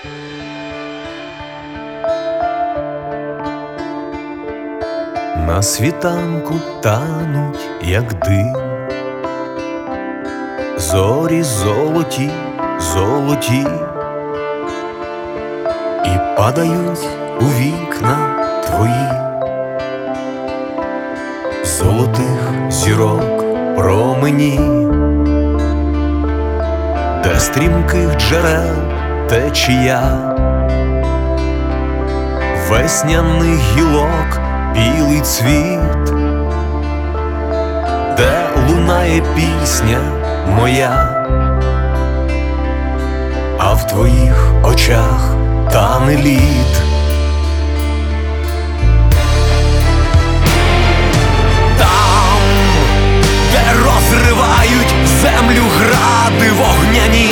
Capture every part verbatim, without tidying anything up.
На світанку тануть, як дим, зорі золоті, золоті, і падають у вікна твої, золотих зірок промені, де стрімких джерел течія, весняних гілок білий цвіт, де лунає пісня моя, а в твоїх очах тане лід. Там, де розривають землю гради вогняні,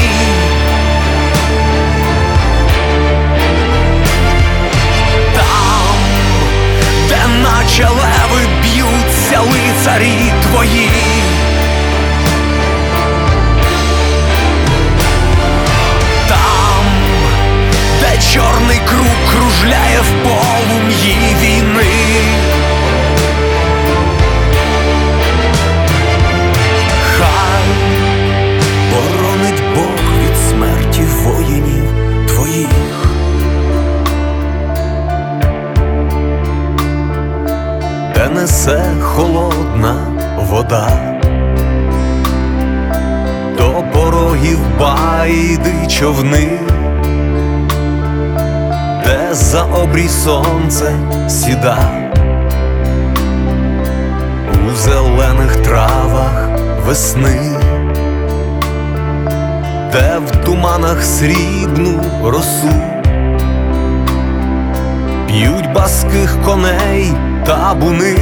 наче леви б'ються лицарі твої, там, де чорний круг кружляє в полум'ї війни, хай боронить Бог від смерті воїнів твоїх. Де несе холодна вода, до порогів байди човни, де за обрій сонце сіда, у зелених травах весни, де в туманах срібну росу п'ють баских коней табуни,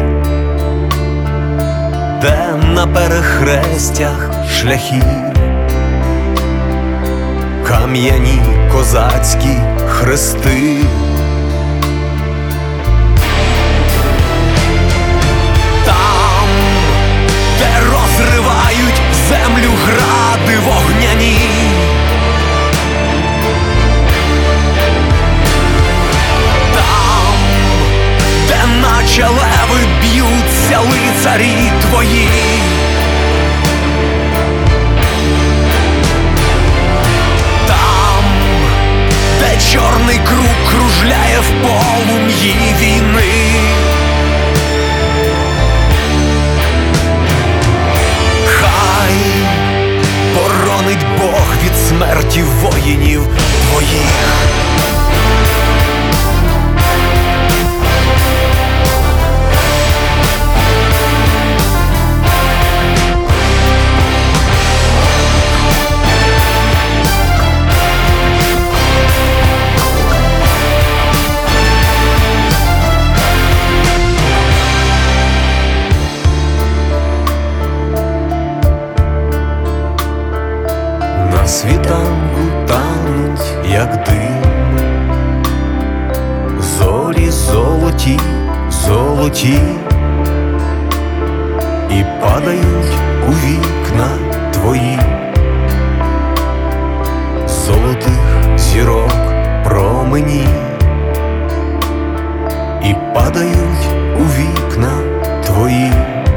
де на перехрестях шляхів кам'яні козацькі хрести. Там, де розривають землю гради вогняні, наче леви б'ються лицарі твої, там, де чорний круг кружляє в полум'ї війни, хай боронить Бог від смерті воїнів твоїх. На світанку тануть, як дим, зорі золоті, золоті, і падають у вікна твої, золотих зірок промені, і падають у вікна твої,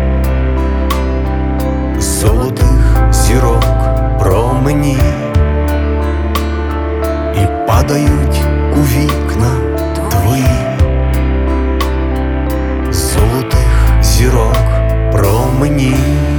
золотих зірок промені, і падають у вікна твої, золотих зірок промені.